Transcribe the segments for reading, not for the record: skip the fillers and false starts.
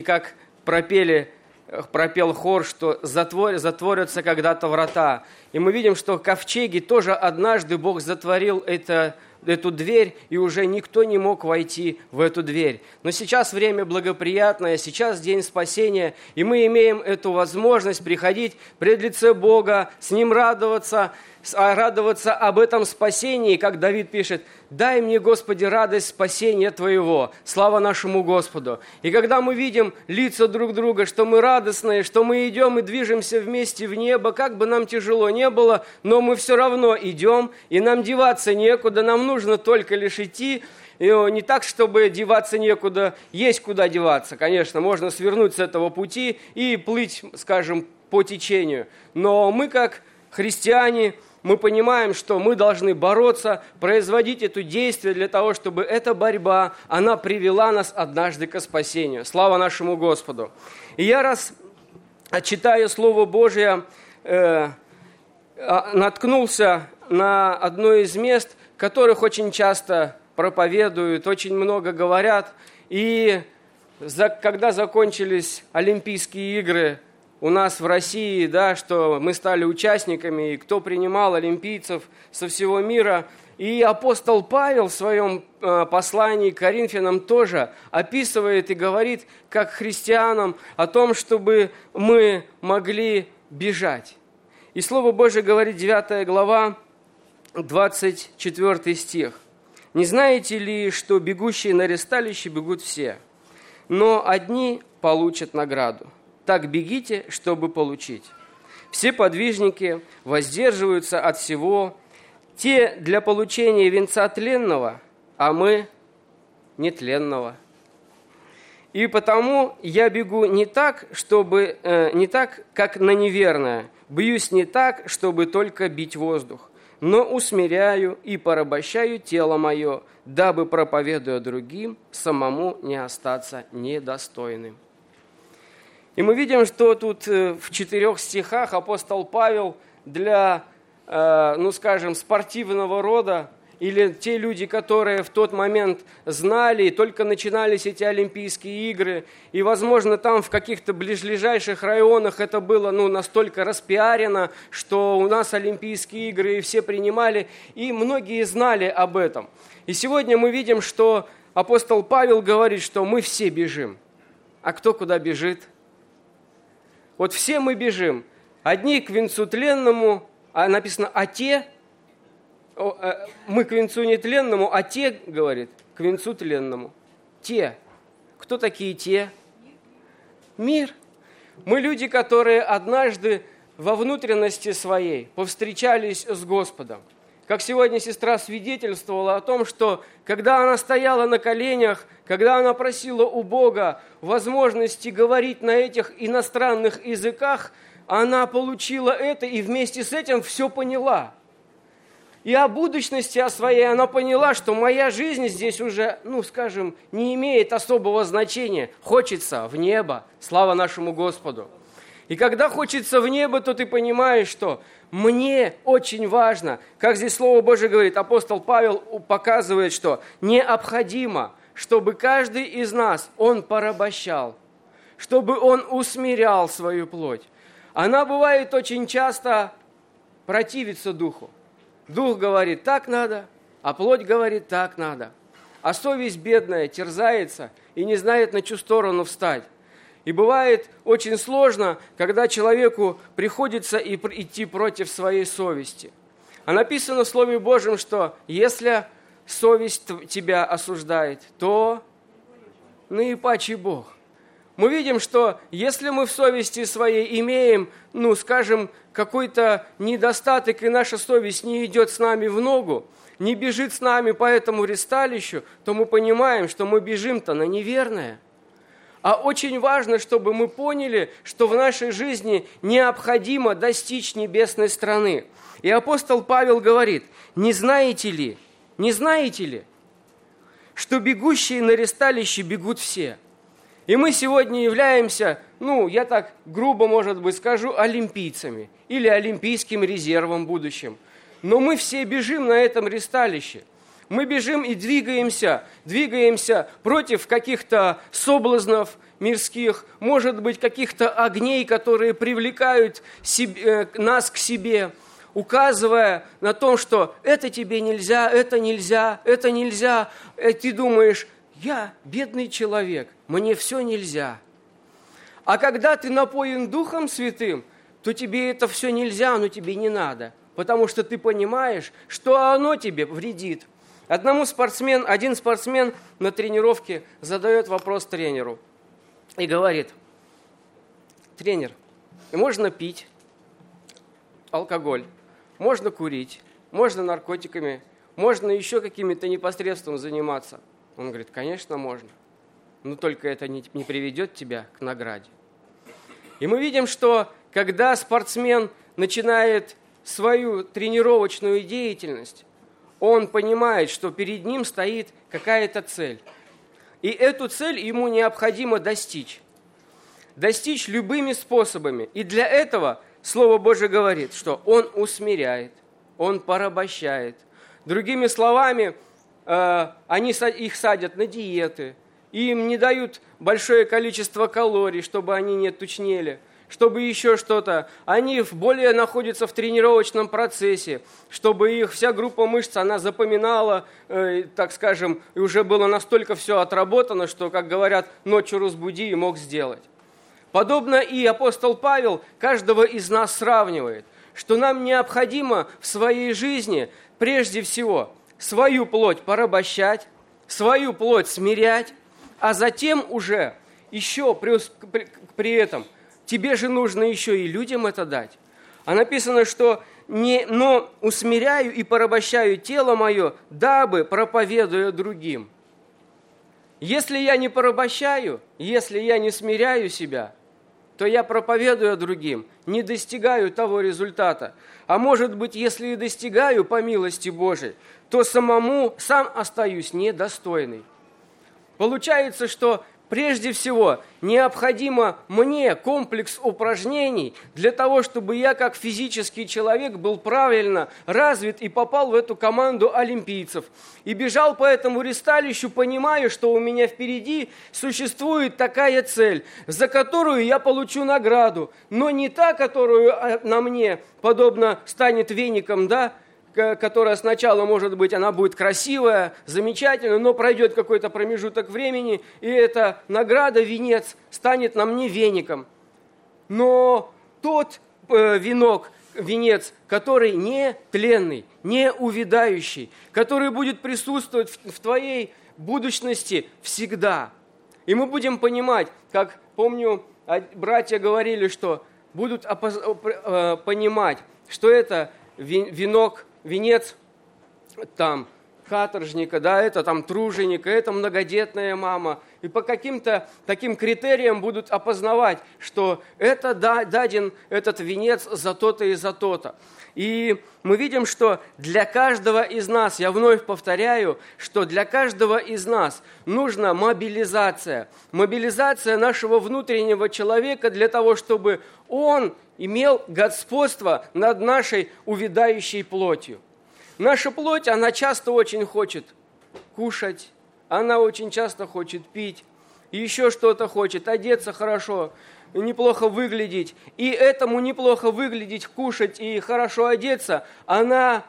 как пропел хор, что затворятся когда-то врата. И мы видим, что в ковчеге тоже однажды Бог затворил эту дверь, и уже никто не мог войти в эту дверь. Но сейчас время благоприятное, сейчас день спасения, и мы имеем эту возможность приходить пред лице Бога, с Ним радоваться об этом спасении, как Давид пишет: «Дай мне, Господи, радость спасения Твоего, слава нашему Господу». И когда мы видим лица друг друга, что мы радостные, что мы идем и движемся вместе в небо, как бы нам тяжело не было, но мы все равно идем, и нам деваться некуда, нам нужно только лишь идти. И не так, чтобы деваться некуда, есть куда деваться. Конечно, можно свернуть с этого пути и плыть, скажем, по течению. Но мы, как христиане, мы понимаем, что мы должны бороться, производить это действие для того, чтобы эта борьба, она привела нас однажды к спасению. Слава нашему Господу! И я читая Слово Божие, наткнулся на одно из мест, которых очень часто проповедуют, очень много говорят. И когда закончились Олимпийские игры у нас в России, да, что мы стали участниками, и кто принимал олимпийцев со всего мира. И апостол Павел в своем послании к Коринфянам тоже описывает и говорит, как христианам, о том, чтобы мы могли бежать. И Слово Божие говорит, 9 глава, 24 стих. «Не знаете ли, что бегущие на ресталище бегут все, но одни получат награду? Так бегите, чтобы получить. Все подвижники воздерживаются от всего, те для получения венца тленного, а мы нетленного. И потому я бегу не так, как на неверное, бьюсь не так, чтобы только бить воздух, но усмиряю и порабощаю тело мое, дабы, проповедуя другим, самому не остаться недостойным». И мы видим, что тут в 4 стихах апостол Павел для, спортивного рода, или те люди, которые в тот момент знали, и только начинались эти Олимпийские игры, и, возможно, там в каких-то ближайших районах это было настолько распиарено, что у нас Олимпийские игры, и все принимали, и многие знали об этом. И сегодня мы видим, что апостол Павел говорит, что мы все бежим. А кто куда бежит? Вот все мы бежим. Одни к венцу тленному, а написано «а те», мы к венцу нетленному, а те, говорит, к венцу тленному. Те. Кто такие те? Мир. Мы люди, которые однажды во внутренности своей повстречались с Господом. Как сегодня сестра свидетельствовала о том, что когда она стояла на коленях, когда она просила у Бога возможности говорить на этих иностранных языках, она получила это и вместе с этим все поняла. И о будущности о своей она поняла, что моя жизнь здесь уже, не имеет особого значения. Хочется в небо, слава нашему Господу. И когда хочется в небо, то ты понимаешь, что мне очень важно, как здесь Слово Божие говорит, апостол Павел показывает, что необходимо, чтобы каждый из нас, он порабощал, чтобы он усмирял свою плоть. Она бывает очень часто противится духу. Дух говорит, так надо, а плоть говорит, так надо. А совесть бедная терзается и не знает, на чью сторону встать. И бывает очень сложно, когда человеку приходится идти против своей совести. А написано в Слове Божьем, что если совесть тебя осуждает, то наипаче Бог. Мы видим, что если мы в совести своей имеем, какой-то недостаток, и наша совесть не идет с нами в ногу, не бежит с нами по этому ресталищу, то мы понимаем, что мы бежим-то на неверное. А очень важно, чтобы мы поняли, что в нашей жизни необходимо достичь небесной страны. И апостол Павел говорит, не знаете ли, что бегущие на ресталище бегут все? И мы сегодня являемся, я так грубо, может быть, скажу, олимпийцами или олимпийским резервом будущим. Но мы все бежим на этом ресталище. Мы бежим и двигаемся против каких-то соблазнов мирских, может быть, каких-то огней, которые привлекают нас к себе, указывая на то, что это тебе нельзя, это нельзя, это нельзя. И ты думаешь, я бедный человек, мне все нельзя. А когда ты напоен Духом Святым, то тебе это все нельзя, но тебе не надо, потому что ты понимаешь, что оно тебе вредит. Один спортсмен на тренировке задает вопрос тренеру и говорит: тренер, можно пить алкоголь, можно курить, можно наркотиками, можно еще какими-то непосредством заниматься. Он говорит: конечно, можно, но только это не приведет тебя к награде. И мы видим, что когда спортсмен начинает свою тренировочную деятельность, он понимает, что перед ним стоит какая-то цель. И эту цель ему необходимо достичь. Достичь любыми способами. И для этого Слово Божие говорит, что он усмиряет, он порабощает. Другими словами, их садят на диеты, им не дают большое количество калорий, чтобы они не тучнели, чтобы еще что-то. Они более находятся в тренировочном процессе, чтобы их вся группа мышц, она запоминала, так скажем, и уже было настолько все отработано, что, как говорят, ночью разбуди и мог сделать. Подобно и апостол Павел каждого из нас сравнивает, что нам необходимо в своей жизни прежде всего свою плоть порабощать, свою плоть смирять, а затем уже еще при этом тебе же нужно еще и людям это дать. А написано, что но усмиряю и порабощаю тело мое, дабы проповедуя другим. Если я не порабощаю, если я не смиряю себя, то я, проповедуя другим, не достигаю того результата. А может быть, если и достигаю по милости Божией, то сам остаюсь недостойный. Получается, что прежде всего необходимо мне комплекс упражнений для того, чтобы я как физический человек был правильно развит и попал в эту команду олимпийцев. И бежал по этому ристалищу, понимая, что у меня впереди существует такая цель, за которую я получу награду, но не та, которую на мне подобно станет веником, да, которая сначала, может быть, она будет красивая, замечательная, но пройдет какой-то промежуток времени, и эта награда, венец, станет на мне веником. Но тот венец, который не тленный, не увядающий, который будет присутствовать в твоей будущности всегда. И мы будем понимать, как, помню, братья говорили, что будут понимать, что это венец там каторжника, да, это там труженика, это многодетная мама. И по каким-то таким критериям будут опознавать, что это даден этот венец за то-то и за то-то. И мы видим, что для каждого из нас, я вновь повторяю, что для каждого из нас нужна мобилизация. Мобилизация нашего внутреннего человека для того, чтобы он имел господство над нашей увядающей плотью. Наша плоть, она часто очень хочет кушать, она очень часто хочет пить, еще что-то хочет, одеться хорошо, неплохо выглядеть. И этому неплохо выглядеть, кушать и хорошо одеться, она,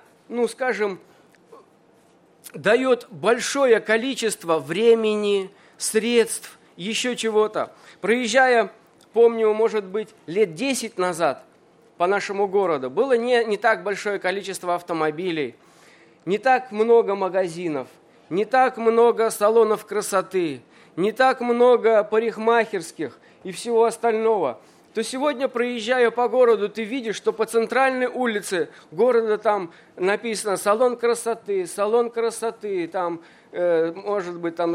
дает большое количество времени, средств, еще чего-то. Проезжая, помню, может быть, лет 10 назад по нашему городу, было не так большое количество автомобилей, не так много магазинов, не так много салонов красоты, не так много парикмахерских и всего остального. То сегодня, проезжая по городу, ты видишь, что по центральной улице города там написано салон красоты, там, может быть, там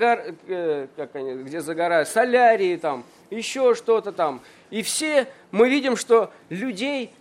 где загорают, солярии там, еще что-то там. И все мы видим, что людей,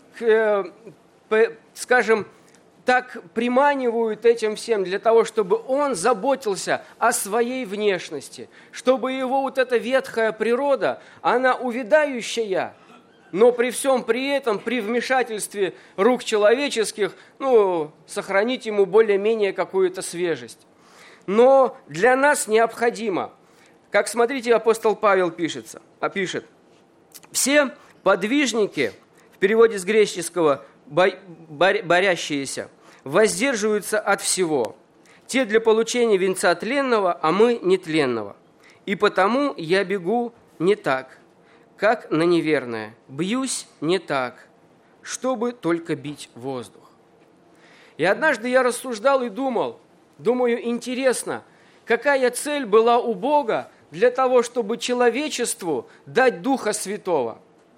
так приманивают этим всем для того, чтобы он заботился о своей внешности, чтобы его вот эта ветхая природа, она увядающая, но при всем при этом, при вмешательстве рук человеческих, сохранить ему более-менее какую-то свежесть. Но для нас необходимо, как, смотрите, апостол Павел пишет, все подвижники, в переводе с греческого борящиеся, воздерживаются от всего. Те для получения венца тленного, а мы нетленного. И потому я бегу не так, как на неверное, бьюсь не так, чтобы только бить воздух. И однажды я рассуждал и думаю, интересно, какая цель была у Бога для того, чтобы человечеству дать Духа Святого?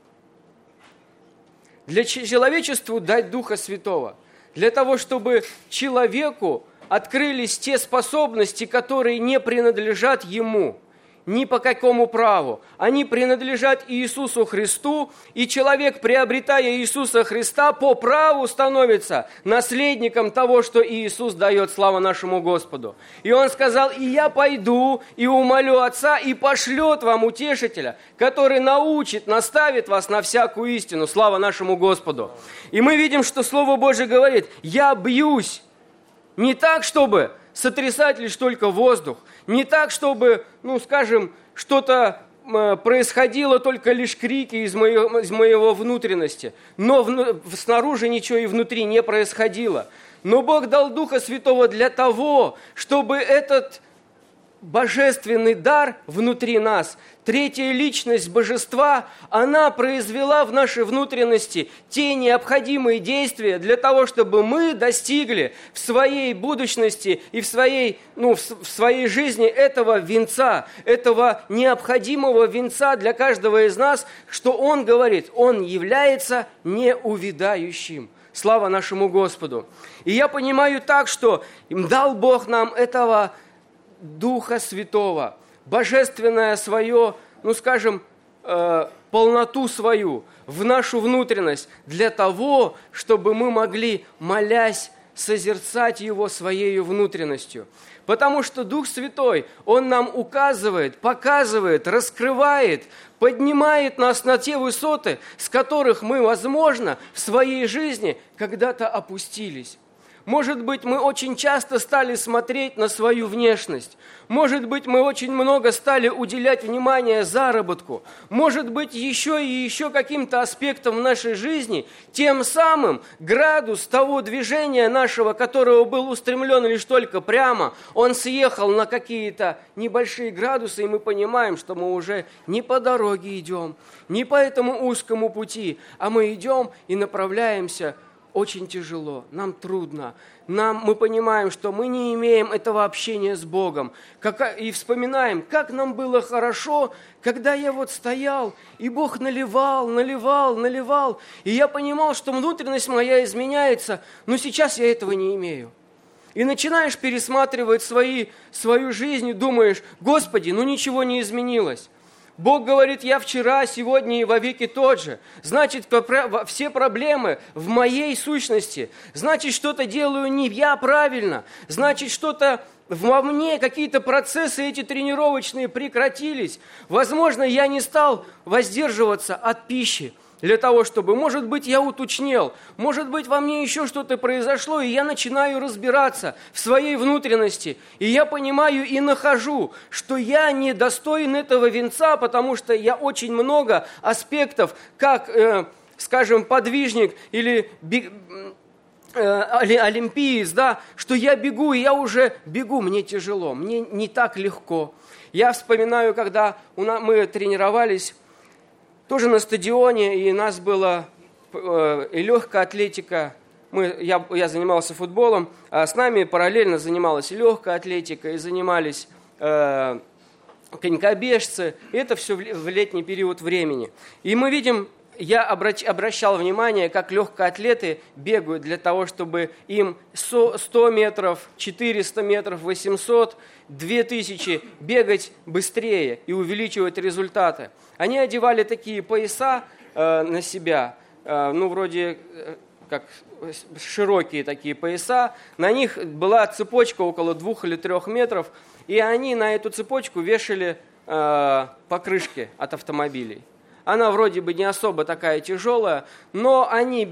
Для человечеству дать Духа Святого. Для того, чтобы человеку открылись те способности, которые не принадлежат ему, ни по какому праву. Они принадлежат Иисусу Христу, и человек, приобретая Иисуса Христа, по праву становится наследником того, что Иисус дает, слава нашему Господу. И Он сказал: «И я пойду и умолю Отца, и пошлет вам утешителя, который научит, наставит вас на всякую истину, слава нашему Господу». И мы видим, что Слово Божие говорит: «Я бьюсь». Не так, чтобы сотрясать лишь только воздух, не так, чтобы, что-то происходило, только лишь крики из моего внутренности, но снаружи ничего и внутри не происходило. Но Бог дал Духа Святого для того, чтобы этот божественный дар внутри нас, третья личность божества, она произвела в нашей внутренности те необходимые действия для того, чтобы мы достигли в своей будущности и в своей жизни этого венца, этого необходимого венца для каждого из нас, что Он говорит, Он является неувядающим. Слава нашему Господу! И я понимаю так, что дал Бог нам этого Духа Святого, божественное свое, полноту свою в нашу внутренность для того, чтобы мы могли, молясь, созерцать Его своей внутренностью. Потому что Дух Святой, Он нам указывает, показывает, раскрывает, поднимает нас на те высоты, с которых мы, возможно, в своей жизни когда-то опустились. Может быть, мы очень часто стали смотреть на свою внешность. Может быть, мы очень много стали уделять внимание заработку. Может быть, еще и еще каким-то аспектам в нашей жизни. Тем самым градус того движения нашего, которого был устремлен лишь только прямо, он съехал на какие-то небольшие градусы, и мы понимаем, что мы уже не по дороге идем, не по этому узкому пути, а мы идем и направляемся очень тяжело, нам трудно. Мы понимаем, что мы не имеем этого общения с Богом. И вспоминаем, как нам было хорошо, когда я стоял, и Бог наливал. И я понимал, что внутренность моя изменяется, но сейчас я этого не имею. И начинаешь пересматривать свою жизнь и думаешь: Господи, ничего не изменилось. Бог говорит: я вчера, сегодня и вовеки тот же. Значит, все проблемы в моей сущности. Значит, что-то делаю не я правильно. Значит, что-то во мне, какие-то процессы эти тренировочные прекратились. Возможно, я не стал воздерживаться от пищи для того, чтобы, может быть, я уточнел, может быть, во мне еще что-то произошло, и я начинаю разбираться в своей внутренности. И я понимаю и нахожу, что я не достоин этого венца, потому что я очень много аспектов, как, подвижник или олимпиец, что я бегу, и я уже бегу, мне тяжело, мне не так легко. Я вспоминаю, когда мы тренировались, тоже на стадионе, и у нас была и легкая атлетика. Я занимался футболом, а с нами параллельно занималась и легкая атлетика, и занимались конькобежцы. И это все в летний период времени. И мы видим, я обращал внимание, как легкоатлеты бегают для того, чтобы им 100 метров, 400 метров, 800, 2000 бегать быстрее и увеличивать результаты. Они одевали такие пояса на себя, вроде как широкие такие пояса. На них была цепочка около 2 или 3 метров, и они на эту цепочку вешали покрышки от автомобилей. она вроде бы не особо такая тяжелая, но они,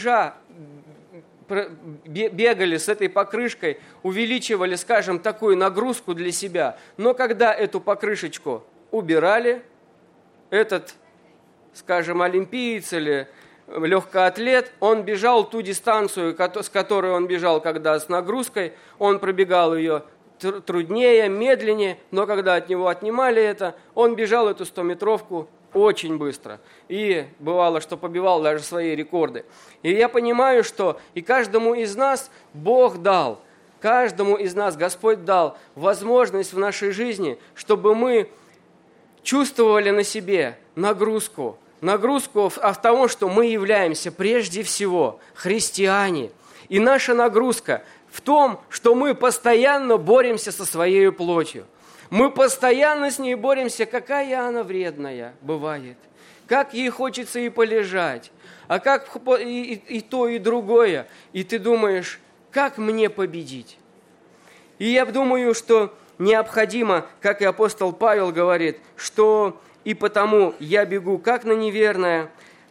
бегали с этой покрышкой, увеличивали, скажем, такую нагрузку для себя. Но когда эту покрышечку убирали, этот, скажем, олимпиец или легкоатлет, он бежал ту дистанцию, с которой он бежал, когда с нагрузкой, он пробегал ее труднее, медленнее, но когда от него отнимали это, он бежал эту 100-метровку очень быстро. И бывало, что побивал даже свои рекорды. И я понимаю, что и каждому из нас Бог дал, каждому из нас Господь дал возможность в нашей жизни, чтобы мы чувствовали на себе нагрузку в том, что мы являемся прежде всего христиане. И наша нагрузка в том, что мы постоянно боремся со своей плотью. Мы постоянно с ней боремся, какая она вредная бывает. Как ей хочется и полежать, а как и то, и другое. И ты думаешь, как мне победить? И я думаю, что необходимо, как и апостол Павел говорит, что и потому я бегу как на неверное,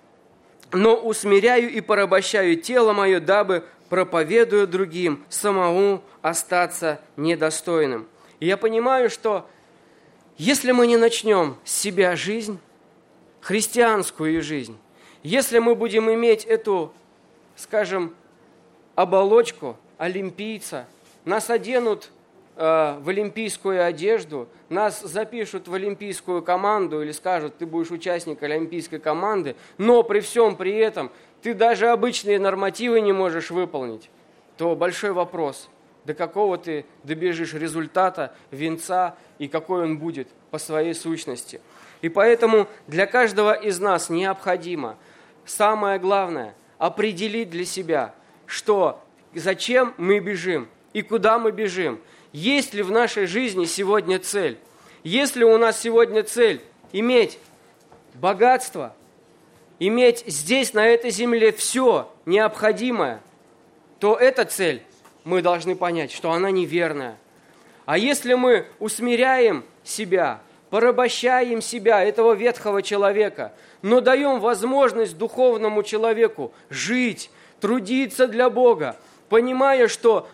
но усмиряю и порабощаю тело мое, дабы, проповедуя другим, самому остаться недостойным. И я понимаю, что если мы не начнем с себя жизнь, христианскую жизнь, если мы будем иметь эту, скажем, оболочку олимпийца, нас оденут в олимпийскую одежду, нас запишут в олимпийскую команду или скажут, ты будешь участником олимпийской команды, но при всем при этом ты даже обычные нормативы не можешь выполнить, то большой вопрос, до какого ты добежишь результата, венца и какой он будет по своей сущности. И поэтому для каждого из нас необходимо, самое главное, определить для себя, что, зачем мы бежим и куда мы бежим. Есть ли в нашей жизни сегодня цель? Есть ли у нас сегодня цель иметь богатство, иметь здесь, на этой земле, все необходимое, то эта цель, мы должны понять, что она неверная. А если мы усмиряем себя, порабощаем себя, этого ветхого человека, но даем возможность духовному человеку жить, трудиться для Бога, понимая, что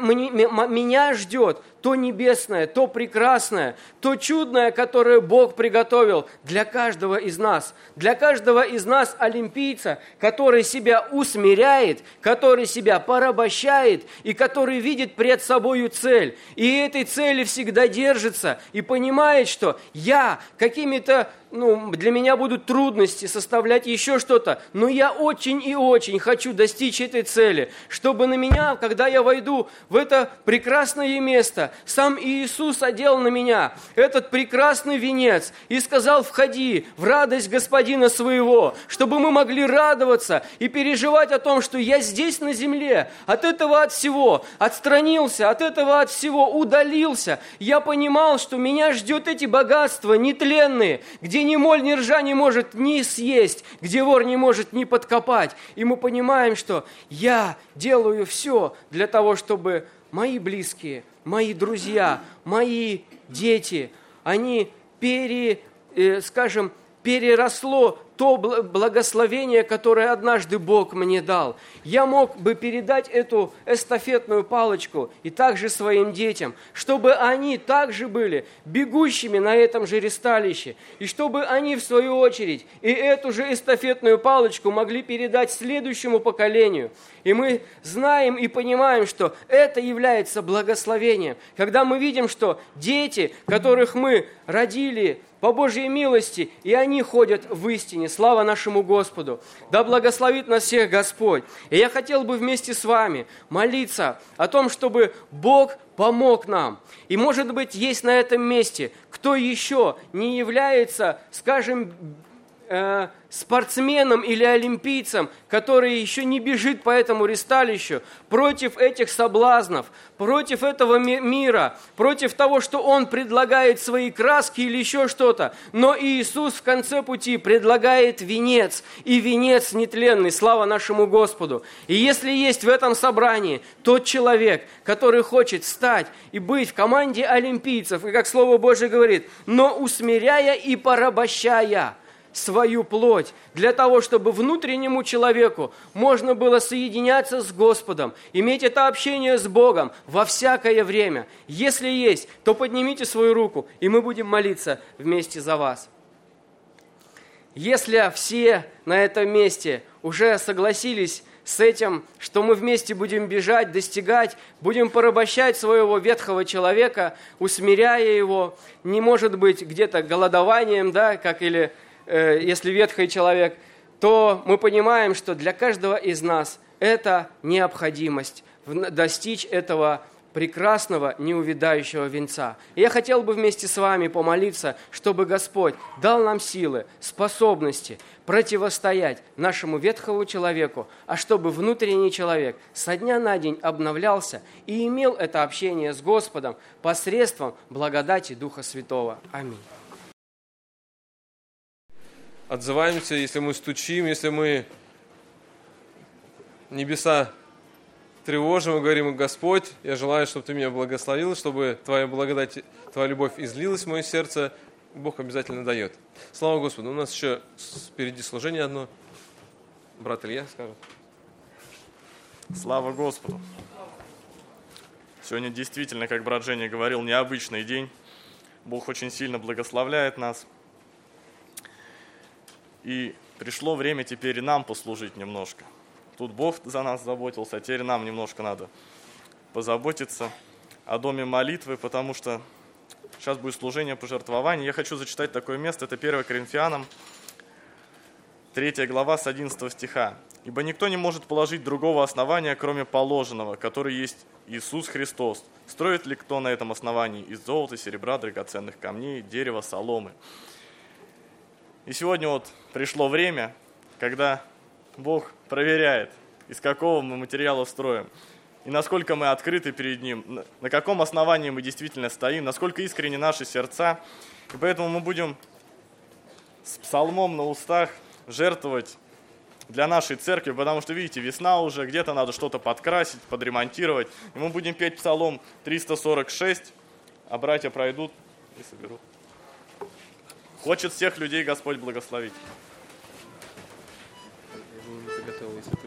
меня ждет то небесное, то прекрасное, то чудное, которое Бог приготовил для каждого из нас. Для каждого из нас олимпийца, который себя усмиряет, который себя порабощает и который видит пред собою цель. И этой цели всегда держится и понимает, что я какими-то, для меня будут трудности составлять еще что-то, но я очень и очень хочу достичь этой цели, чтобы на меня, когда я войду в это прекрасное место, сам Иисус одел на меня этот прекрасный венец и сказал, входи в радость Господина своего, чтобы мы могли радоваться и переживать о том, что я здесь на земле, от этого от всего отстранился, от этого от всего удалился. Я понимал, что меня ждет эти богатства нетленные, где ни моль, ни ржа не может ни съесть, где вор не может ни подкопать. И мы понимаем, что я делаю все для того, чтобы мои близкие, мои друзья, мои дети, они переросло то благословение, которое однажды Бог мне дал. Я мог бы передать эту эстафетную палочку и также своим детям, чтобы они также были бегущими на этом же ресталище, и чтобы они, в свою очередь, и эту же эстафетную палочку могли передать следующему поколению. И мы знаем и понимаем, что это является благословением. Когда мы видим, что дети, которых мы родили по Божьей милости, и они ходят в истине. Слава нашему Господу! Да благословит нас всех Господь! И я хотел бы вместе с вами молиться о том, чтобы Бог помог нам. И, может быть, есть на этом месте, кто еще не является, скажем, спортсменом или олимпийцем, который еще не бежит по этому ресталищу, против этих соблазнов, против этого мира, против того, что он предлагает свои краски или еще что-то. Но Иисус в конце пути предлагает венец, и венец нетленный, слава нашему Господу. И если есть в этом собрании тот человек, который хочет встать и быть в команде олимпийцев, и как Слово Божие говорит, но усмиряя и порабощая свою плоть, для того, чтобы внутреннему человеку можно было соединяться с Господом, иметь это общение с Богом во всякое время. Если есть, то поднимите свою руку, и мы будем молиться вместе за вас. Если все на этом месте уже согласились с этим, что мы вместе будем бежать, достигать, будем порабощать своего ветхого человека, усмиряя его, не может быть где-то голодованием, да, как или если ветхий человек, то мы понимаем, что для каждого из нас это необходимость достичь этого прекрасного, неувядающего венца. И я хотел бы вместе с вами помолиться, чтобы Господь дал нам силы, способности противостоять нашему ветхому человеку, а чтобы внутренний человек со дня на день обновлялся и имел это общение с Господом посредством благодати Духа Святого. Аминь. Отзываемся, если мы стучим, если мы небеса тревожим и говорим: Господь, я желаю, чтобы Ты меня благословил, чтобы Твоя благодать, Твоя любовь излилась в мое сердце. Бог обязательно дает. Слава Господу. У нас еще впереди служение одно. Брат Илья скажет. Слава Господу. Сегодня действительно, как брат Женя говорил, необычный день. Бог очень сильно благословляет нас. И пришло время теперь и нам послужить немножко. Тут Бог за нас заботился, а теперь нам немножко надо позаботиться о доме молитвы, потому что сейчас будет служение пожертвования. Я хочу зачитать такое место, это 1 Коринфянам, 3 глава с 11 стиха. «Ибо никто не может положить другого основания, кроме положенного, который есть Иисус Христос. Строит ли кто на этом основании из золота, серебра, драгоценных камней, дерева, соломы?» И сегодня вот пришло время, когда Бог проверяет, из какого мы материала строим, и насколько мы открыты перед Ним, на каком основании мы действительно стоим, насколько искренни наши сердца. И поэтому мы будем с псалмом на устах жертвовать для нашей церкви, потому что, видите, весна уже, где-то надо что-то подкрасить, подремонтировать. И мы будем петь псалом 346, а братья пройдут и соберут. Хочет всех людей Господь благословить. Готовы.